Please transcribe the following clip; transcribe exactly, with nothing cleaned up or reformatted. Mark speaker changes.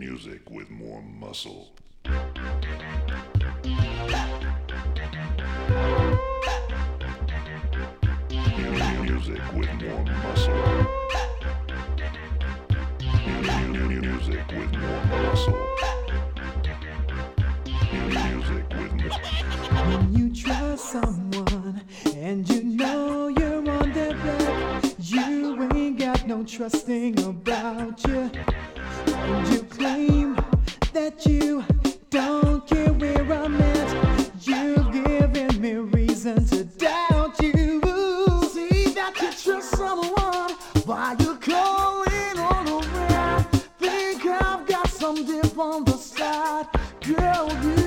Speaker 1: Music with more muscle. Music with more muscle. Music with more muscle. Music with more.
Speaker 2: When you trust someone and you know you're on their back, you ain't got no trusting about you. And you claim that you don't care where I'm at. You've given me reason to doubt you. See that you trust someone while you're calling on around. Think I've got some dip on the side, girl. You